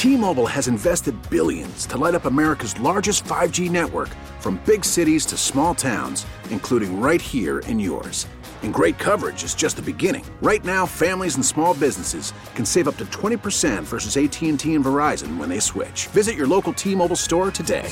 T-Mobile has invested billions to light up America's largest 5G network, from big cities to small towns, including right here in yours. And great coverage is just the beginning. Right now, families and small businesses can save up to 20% versus AT&T and Verizon when they switch. Visit your local T-Mobile store today.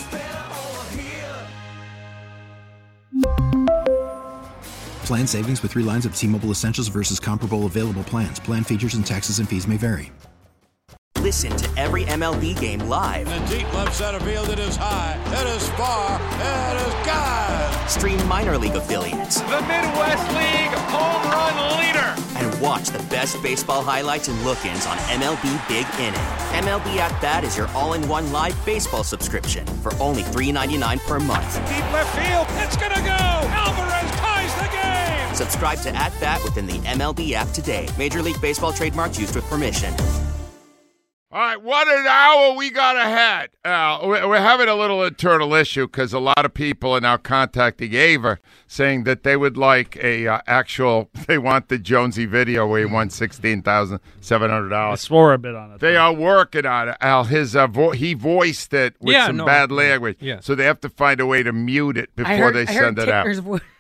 Plan savings with 3 lines of T-Mobile Essentials versus comparable available plans. Plan features and taxes and fees may vary. Listen to every MLB game live. In the deep left center field, it is high, it is far, it is gone. Stream minor league affiliates. The Midwest League home run leader. And watch the best baseball highlights and look-ins on MLB Big Inning. MLB At Bat is your all-in-one live baseball subscription for only $3.99 per month. Deep left field, it's gonna go. Alvarez ties the game. Subscribe to At Bat within the MLB app today. Major League Baseball trademarks used with permission. All right, what an hour we got ahead. We're having a little internal issue because a lot of people are now contacting Ava saying that they would like they want the Jonesy video where he won $16,700. I swore a bit on it. They are working on it, Al. His he voiced it with bad language, so they have to find a way to mute it before they send it out.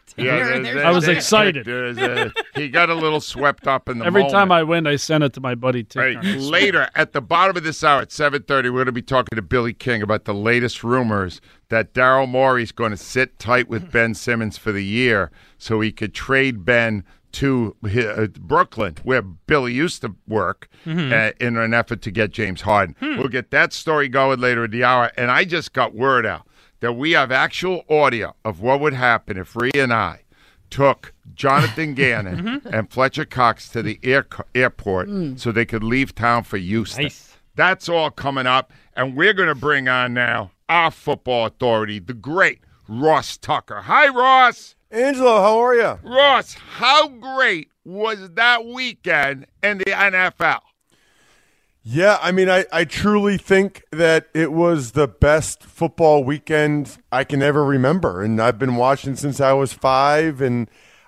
I was excited. He got a little swept up in the Every moment. time I win, I send it to my buddy Tim. Right. Later, at the bottom of this hour at 7:30, we're going to be talking to Billy King about the latest rumors that Daryl Morey's going to sit tight with Ben Simmons for the year so he could trade Ben to Brooklyn, where Billy used to work, in an effort to get James Harden. We'll get that story going later in the hour. And I just got word out that we have actual audio of what would happen if Rhea and I took Jonathan Gannon and Fletcher Cox to the airport so they could leave town for Houston. Nice. That's all coming up, and we're going to bring on now our football authority, the great Ross Tucker. Hi, Ross. Angelo, how are you? Ross, how great was that weekend in the NFL? Yeah, I mean, I truly think that it was the best football weekend I can ever remember. And I've been watching since I was 5. And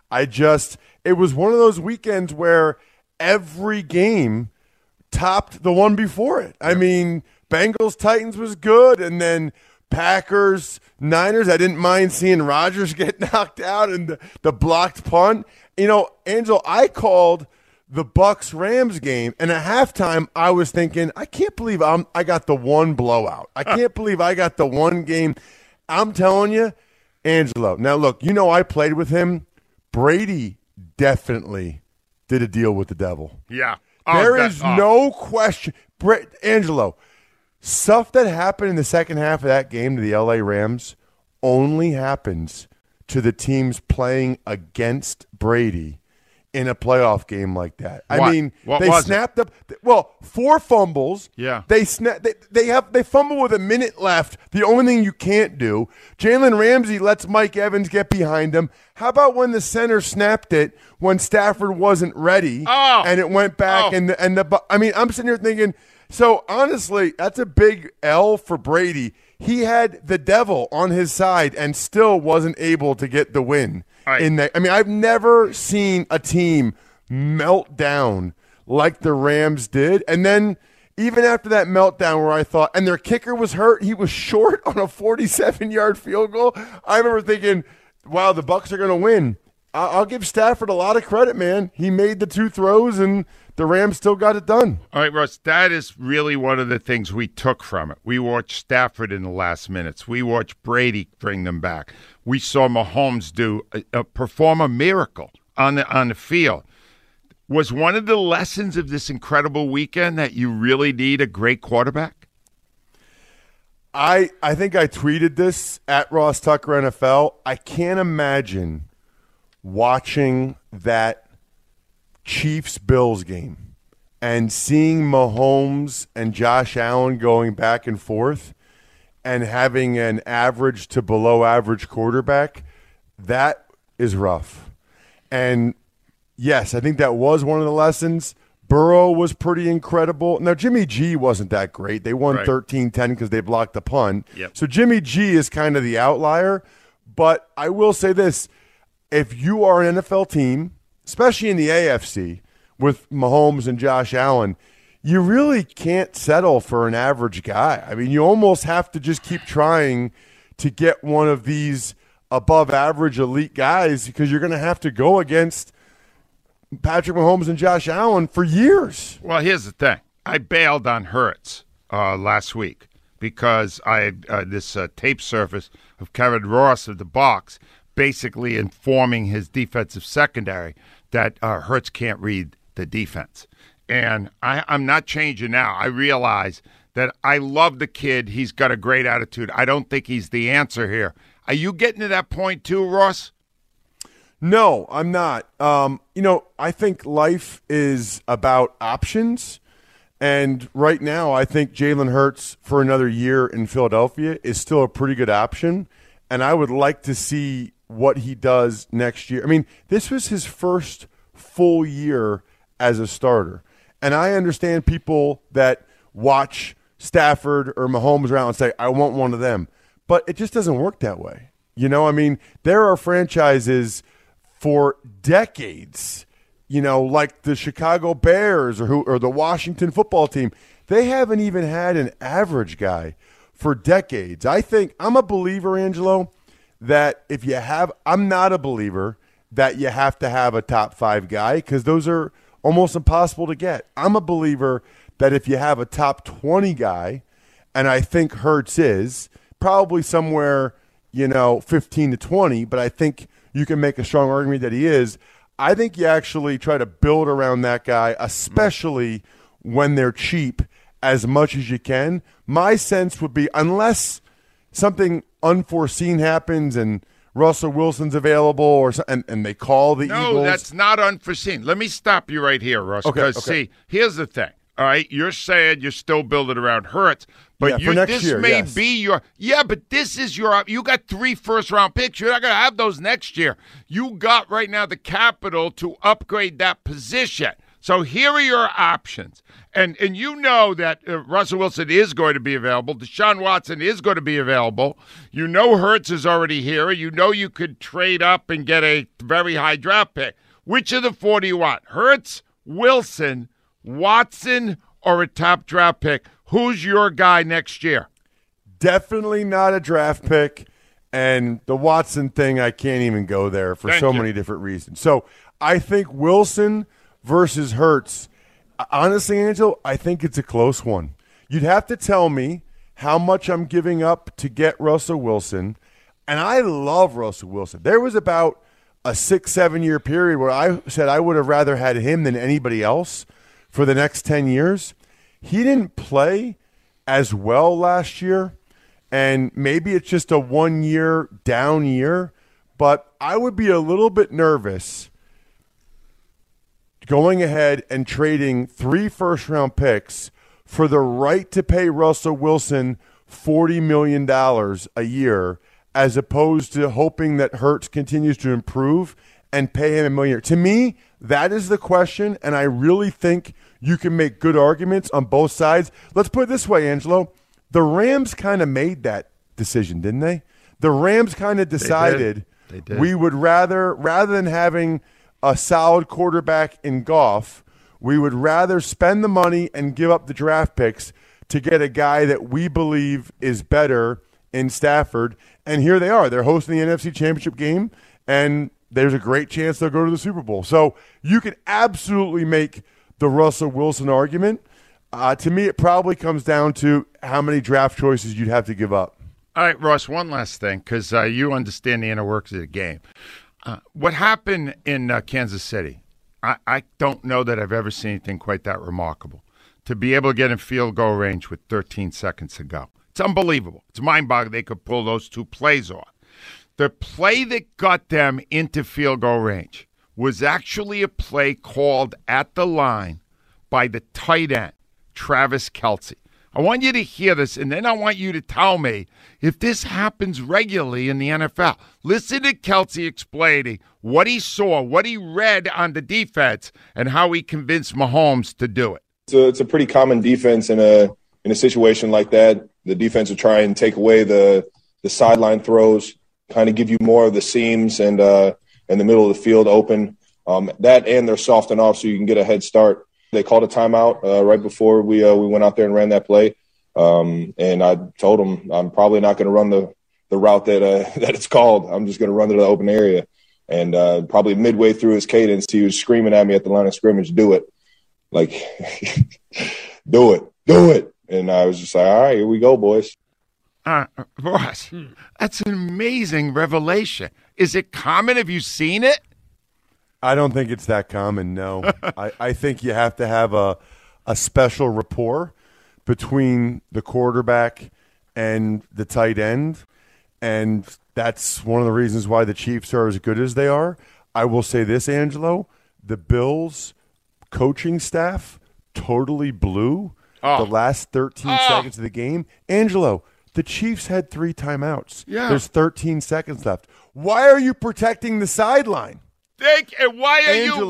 it was one of those weekends where every game topped the one before it. I mean, Bengals-Titans was good. And then Packers-Niners, I didn't mind seeing Rodgers get knocked out and the blocked punt. You know, Angel, I called the Bucs-Rams game, and at halftime, I was thinking, I can't believe I got the one blowout. I can't believe I got the one game. I'm telling you, Angelo. Now, look, you know I played with him. Brady definitely did a deal with the devil. Yeah. There is no question. Angelo, stuff that happened in the second half of that game to the L.A. Rams only happens to the teams playing against Brady in a playoff game like that. I mean, they snapped up. Well, 4 fumbles. Yeah. They fumble with a minute left. The only thing you can't do. Jalen Ramsey lets Mike Evans get behind him. How about when the center snapped it when Stafford wasn't ready and it went back I mean, I'm sitting here thinking. So honestly, that's a big L for Brady. He had the devil on his side and still wasn't able to get the win. Right. I mean, I've never seen a team melt down like the Rams did. And then even after that meltdown where I thought, and their kicker was hurt, he was short on a 47-yard field goal. I remember thinking, wow, the Bucs are going to win. I'll give Stafford a lot of credit, man. He made the 2 throws, and the Rams still got it done. All right, Russ, that is really one of the things we took from it. We watched Stafford in the last minutes. We watched Brady bring them back. We saw Mahomes perform a miracle on the field. Was one of the lessons of this incredible weekend that you really need a great quarterback? I think I tweeted this at Ross Tucker NFL. I can't imagine watching that Chiefs-Bills game and seeing Mahomes and Josh Allen going back and forth and having an average to below average quarterback. That is rough. And yes, I think that was one of the lessons. Burrow was pretty incredible. Now, Jimmy G wasn't that great. They won 13-10 because they blocked the punt. Yep. So Jimmy G is kind of the outlier. But I will say this. If you are an NFL team, especially in the AFC with Mahomes and Josh Allen, you really can't settle for an average guy. I mean, you almost have to just keep trying to get one of these above average elite guys because you're going to have to go against Patrick Mahomes and Josh Allen for years. Well, here's the thing. I bailed on Hurts last week because I had this tape surface of Kevin Ross of the Bucs basically informing his defensive secondary that Hurts can't read the defense. And I'm not changing now. I realize that I love the kid. He's got a great attitude. I don't think he's the answer here. Are you getting to that point too, Ross? No, I'm not. I think life is about options. And right now, I think Jalen Hurts for another year in Philadelphia is still a pretty good option. And I would like to see what he does next year. I mean, this was his first full year as a starter. And I understand people that watch Stafford or Mahomes around and say, I want one of them. But it just doesn't work that way. There are franchises for decades, like the Chicago Bears or the Washington football team. They haven't even had an average guy for decades. I think I'm a believer, Angelo, that I'm not a believer that you have to have a top 5 guy because those are almost impossible to get. I'm a believer that if you have a top 20 guy, and I think Hurts is probably somewhere, 15 to 20, but I think you can make a strong argument that he is. I think you actually try to build around that guy, especially when they're cheap, as much as you can. My sense would be, unless something unforeseen happens and Russell Wilson's available and they call the Eagles. No, that's not unforeseen. Let me stop you right here, Russ. Because, see, here's the thing. All right, you're saying you're still building around Hurts, but but this is you got 3 first-round picks. You're not going to have those next year. You got right now the capital to upgrade that position. So here are your options. And you know that Russell Wilson is going to be available. Deshaun Watson is going to be available. You know Hurts is already here. You know you could trade up and get a very high draft pick. Which of the 4 do you want? Hurts, Wilson, Watson, or a top draft pick? Who's your guy next year? Definitely not a draft pick. And the Watson thing, I can't even go there for many different reasons. So I think Wilson versus Hurts, honestly, Angel, I think it's a close one. You'd have to tell me how much I'm giving up to get Russell Wilson. And I love Russell Wilson. There was about a 6-7 year period where I said I would have rather had him than anybody else for the next 10 years. He didn't play as well last year, and maybe it's just a 1 year down year, but I would be a little bit nervous going ahead and trading 3 first-round picks for the right to pay Russell Wilson $40 million a year as opposed to hoping that Hurts continues to improve and pay him $1 million. To me, that is the question, and I really think you can make good arguments on both sides. Let's put it this way, Angelo. The Rams kind of made that decision, didn't they? The Rams kind of decided they did. We would rather than having a solid quarterback in Goff, we would rather spend the money and give up the draft picks to get a guy that we believe is better in Stafford. And here they are. They're hosting the NFC Championship game, and there's a great chance they'll go to the Super Bowl. So you can absolutely make the Russell Wilson argument. To me, it probably comes down to how many draft choices you'd have to give up. All right, Ross, one last thing, because you understand the inner works of the game. What happened in Kansas City, I don't know that I've ever seen anything quite that remarkable. To be able to get in field goal range with 13 seconds to go. It's unbelievable. It's mind-boggling they could pull those 2 plays off. The play that got them into field goal range was actually a play called at the line by the tight end, Travis Kelce. I want you to hear this, and then I want you to tell me if this happens regularly in the NFL. Listen to Kelce explaining what he saw, what he read on the defense, and how he convinced Mahomes to do it. It's a pretty common defense in a situation like that. The defense will try and take away the sideline throws, kind of give you more of the seams and in the middle of the field open. That and they're softened off so you can get a head start. They called a timeout right before we went out there and ran that play. And I told him I'm probably not going to run the route that it's called. I'm just going to run to the open area. And probably midway through his cadence, he was screaming at me at the line of scrimmage, "Do it. Like, do it. And I was just like, all right, here we go, boys. Ross, that's an amazing revelation. Is it common? Have you seen it? I don't think it's that common, no. I think you have to have a special rapport between the quarterback and the tight end, and that's one of the reasons why the Chiefs are as good as they are. I will say this, Angelo, the Bills' coaching staff totally blew the last 13 seconds of the game. Angelo, the Chiefs had 3 timeouts. Yeah. There's 13 seconds left. Why are you protecting the sideline? Why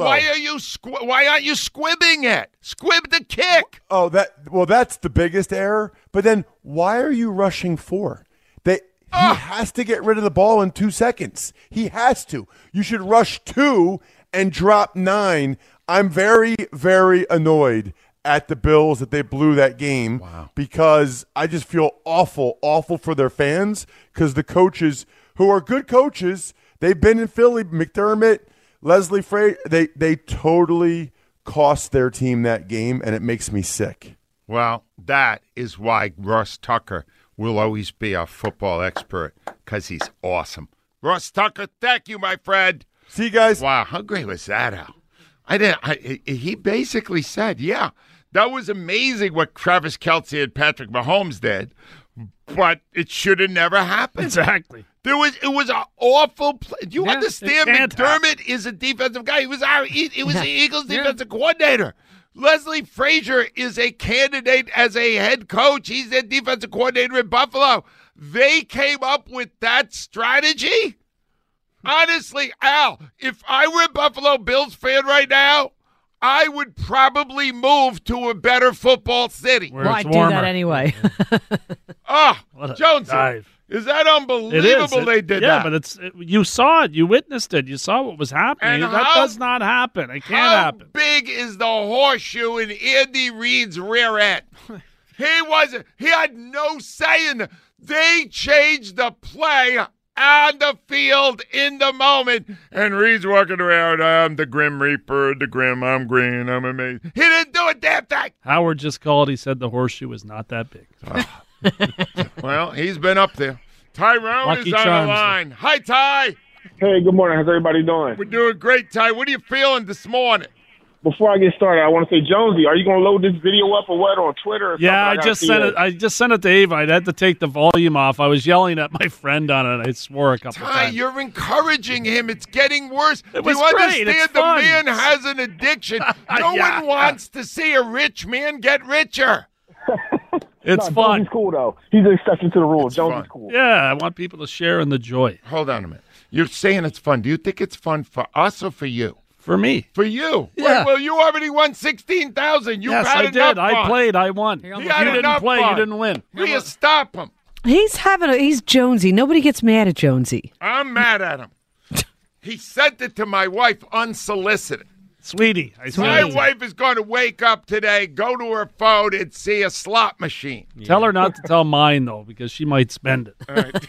aren't you squibbing it? Squib the kick. That's the biggest error. But then why are you rushing 4? He has to get rid of the ball in 2 seconds. He has to. You should rush 2 and drop 9. I'm very, very annoyed at the Bills that they blew that game because I just feel awful for their fans because the coaches who are good coaches, they've been in Philly, McDermott, Leslie Frazier, they totally cost their team that game, and it makes me sick. Well, that is why Russ Tucker will always be our football expert because he's awesome. Russ Tucker, thank you, my friend. See you guys. Wow, how great was that, Al? He basically said, yeah, that was amazing what Travis Kelce and Patrick Mahomes did, but it should have never happened. Exactly. It was an awful play. Do you understand? McDermott is a defensive guy. He was the Eagles defensive coordinator. Leslie Frazier is a candidate as a head coach. He's their defensive coordinator in Buffalo. They came up with that strategy? Honestly, Al, if I were a Buffalo Bills fan right now, I would probably move to a better football city. Well, I'd do that anyway. Jonesy, is that unbelievable they did that? Yeah, but you saw it. You witnessed it. You saw what was happening. And that does not happen. It can't happen. How big is the horseshoe in Andy Reid's rear end? He had no say in it. They changed the play on the field in the moment. And Reed's walking around, I'm the Grim Reaper, I'm green, I'm amazing. He didn't do a damn thing. Howard just called. He said the horseshoe was not that big. Well, he's been up there. Tyrone Lucky is on Charms. the line. Hi, Ty. Hey, good morning. How's everybody doing? We're doing great, Ty. What are you feeling this morning? Before I get started, I want to say, Jonesy, are you going to load this video up or what on Twitter? Or yeah, I just sent it. I just sent it to Ava. I had to take the volume off. I was yelling at my friend on it. I swore a couple Ty, times. you're encouraging him. It's getting worse. It was you great. understand It's the fun. man has an addiction. No one wants to see a rich man get richer. It's fun. Jonesy's cool, though. He's an exception to the rule. Jonesy's cool. Yeah, I want people to share in the joy. Hold on a minute. You're saying it's fun. Do you think it's fun for us or for you? For me. For you. Yeah. Well, you already won $16,000. You Yes, had I did. enough fun. I played. I won. He You had didn't enough play. fun. You didn't win. Will you stop him? He's Jonesy. Nobody gets mad at Jonesy. I'm mad at him. He sent it to my wife unsolicited. Sweetie. My wife is going to wake up today, go to her phone, and see a slot machine. Tell her not to tell mine, though, because she might spend it.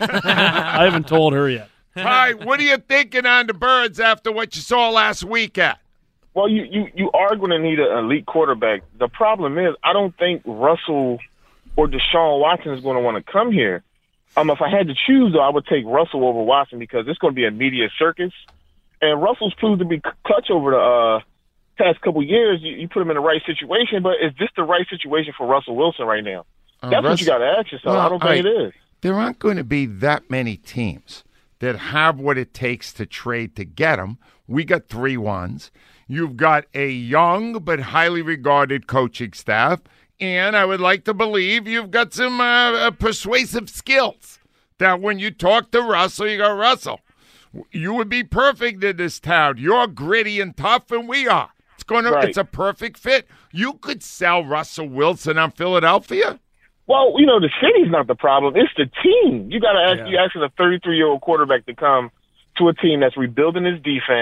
I haven't told her yet. Ty, what are you thinking on the Birds after what you saw last weekend? Well, you are going to need an elite quarterback. The problem is I don't think Russell or Deshaun Watson is going to want to come here. If I had to choose, though, I would take Russell over Watson because it's going to be a media circus. And Russell's proved to be clutch over the past couple years. You put him in the right situation, but is this the right situation for Russell Wilson right now? That's what you got to ask yourself. I don't think it is. There aren't going to be that many teams that have what it takes to trade to get him. We got 3 ones. You've got a young but highly regarded coaching staff, and I would like to believe you've got some persuasive skills that when you talk to Russell, you go, Russell, you would be perfect in this town. You're gritty and tough, and we are. It's a perfect fit. You could sell Russell Wilson on Philadelphia. Well, the city's not the problem. It's the team. You got to ask. You asking a 33-year-old quarterback to come to a team that's rebuilding his defense,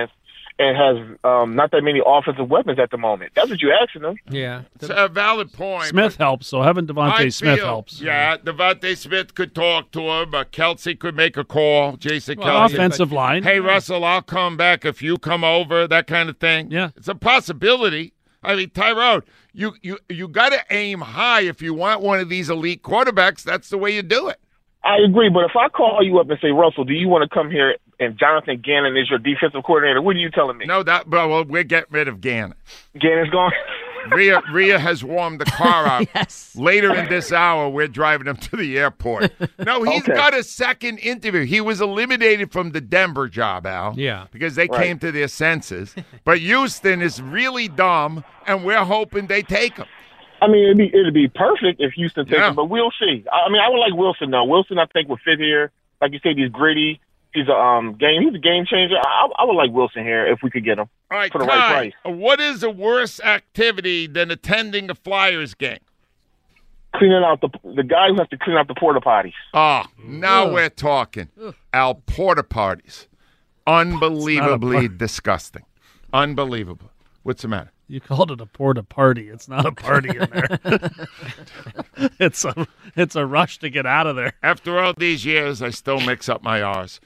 and has not that many offensive weapons at the moment. That's what you're asking them. Yeah. It's a valid point. Smith helps, so having Devontae Smith helps. Yeah, Devontae Smith could talk to him. Kelsey could make a call. Jason Kelsey. Offensive line. Hey, Russell, I'll come back if you come over, that kind of thing. Yeah. It's a possibility. I mean, Tyrone, you got to aim high if you want one of these elite quarterbacks. That's the way you do it. I agree, but if I call you up and say, Russell, do you want to come here and Jonathan Gannon is your defensive coordinator, what are you telling me? No, well, we're getting rid of Gannon. Gannon's gone? Rhea has warmed the car up. Yes. Later in this hour, we're driving him to the airport. No, he's got a second interview. He was eliminated from the Denver job, Al. Yeah. Because they came to their senses. But Houston is really dumb, and we're hoping they take him. I mean, it'd be perfect if Houston takes him, but we'll see. I mean, I would like Wilson, though. Wilson, I think, would fit here. Like you said, he's gritty. He's a game changer. I would like Wilson here if we could get him for the right price. What is a worse activity than attending a Flyers game? Cleaning out the guy who has to clean out the porta potties. Oh, now we're talking. Al, porta potties. Unbelievably disgusting. Unbelievable. What's the matter? You called it a porta party. It's not a party in there. It's a rush to get out of there. After all these years, I still mix up my R's.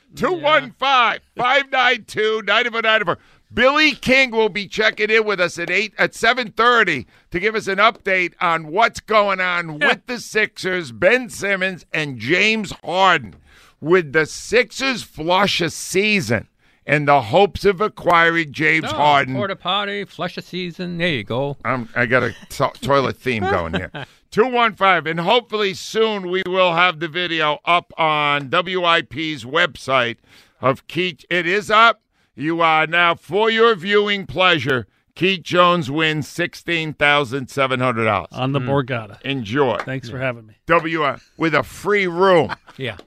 215-592-9494. Billy King will be checking in with us at 7:30 to give us an update on what's going on with the Sixers, Ben Simmons, and James Harden. Would the Sixers flush a season in the hopes of acquiring James Harden? Porta potty, flush a season. There you go. I got a toilet theme going here. 215, and hopefully soon we will have the video up on WIP's website of Keith. It is up. You are now, for your viewing pleasure, Keith Jones wins $16,700 on the Borgata. Enjoy. Thanks for having me. With a free room. Yeah.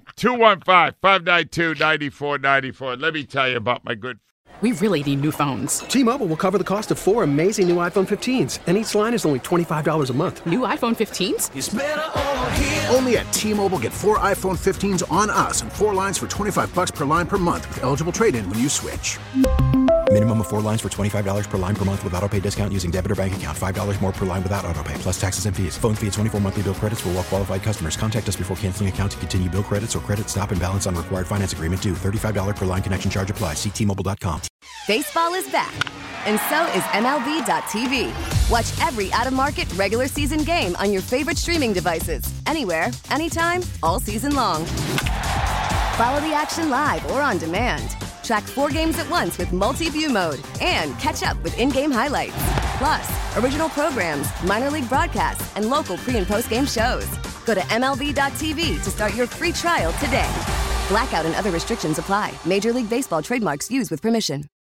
215-592-9494. Let me tell you about my good. We really need new phones. T-Mobile will cover the cost of 4 amazing new iPhone 15s, and each line is only $25 a month. New iPhone 15s? It's better over here. Only at T-Mobile, get 4 iPhone 15s on us and 4 lines for $25 per line per month with eligible trade-in when you switch. Minimum of 4 lines for $25 per line per month with autopay discount using debit or bank account. $5 more per line without autopay, plus taxes and fees. Phone fee at 24 monthly bill credits for well-qualified customers. Contact us before canceling account to continue bill credits or credit stop and balance on required finance agreement due. $35 per line connection charge applies. See T-Mobile.com. Baseball is back, and so is MLB.tv. Watch every out-of-market regular season game on your favorite streaming devices. Anywhere, anytime, all season long. Follow the action live or on demand. Track 4 games at once with multi-view mode and catch up with in-game highlights. Plus, original programs, minor league broadcasts, and local pre- and post-game shows. Go to MLB.tv to start your free trial today. Blackout and other restrictions apply. Major League Baseball trademarks used with permission.